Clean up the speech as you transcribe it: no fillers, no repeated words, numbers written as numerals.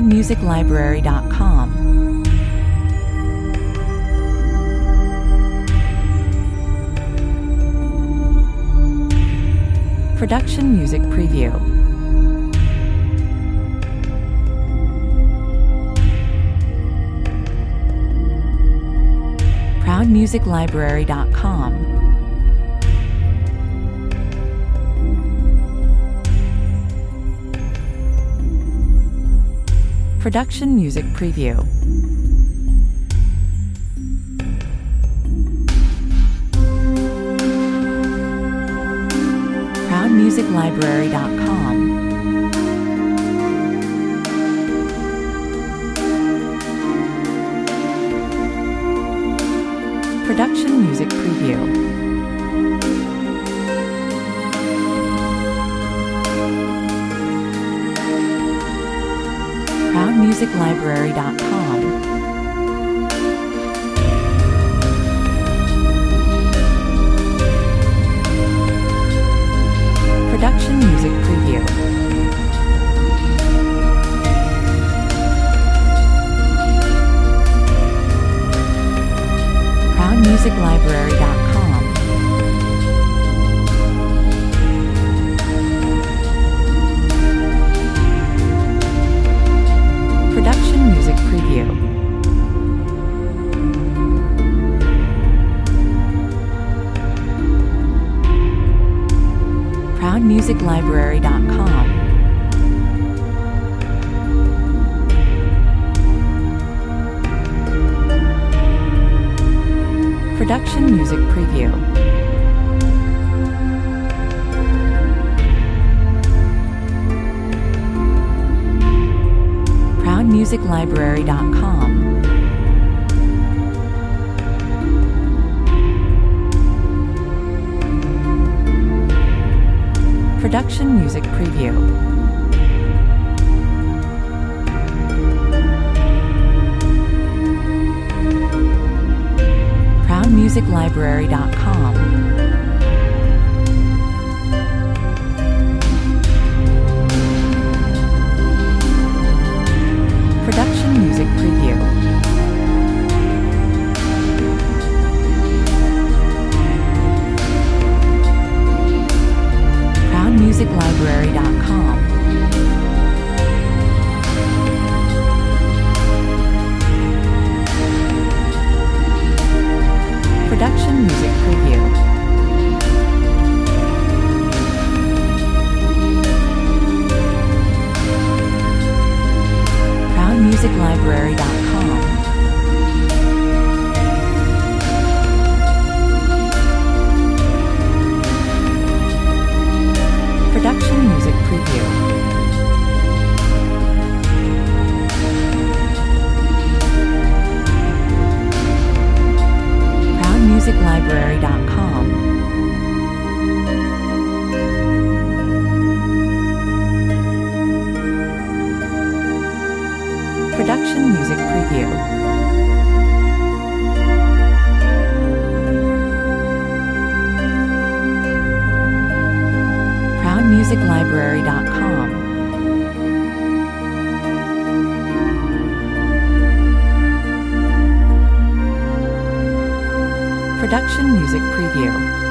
ProudMusicLibrary.com. Production Music Preview. ProudMusicLibrary.com. Production Music Preview. ProudMusicLibrary.com. Production Music Preview. ProudMusicLibrary.com. Production Music Preview. ProudMusicLibrary.com. Production Music Preview. ProudMusicLibrary.com. Production Music Preview. ProudMusicLibrary.com. Production Music Preview. ProudMusicLibrary.com. Production Music Preview. ProudMusicLibrary.com. Production Music Preview. ProudMusicLibrary.com. Production Music Preview. ProudMusicLibrary.com. Production Music Preview. ProudMusicLibrary.com. Production Music Preview.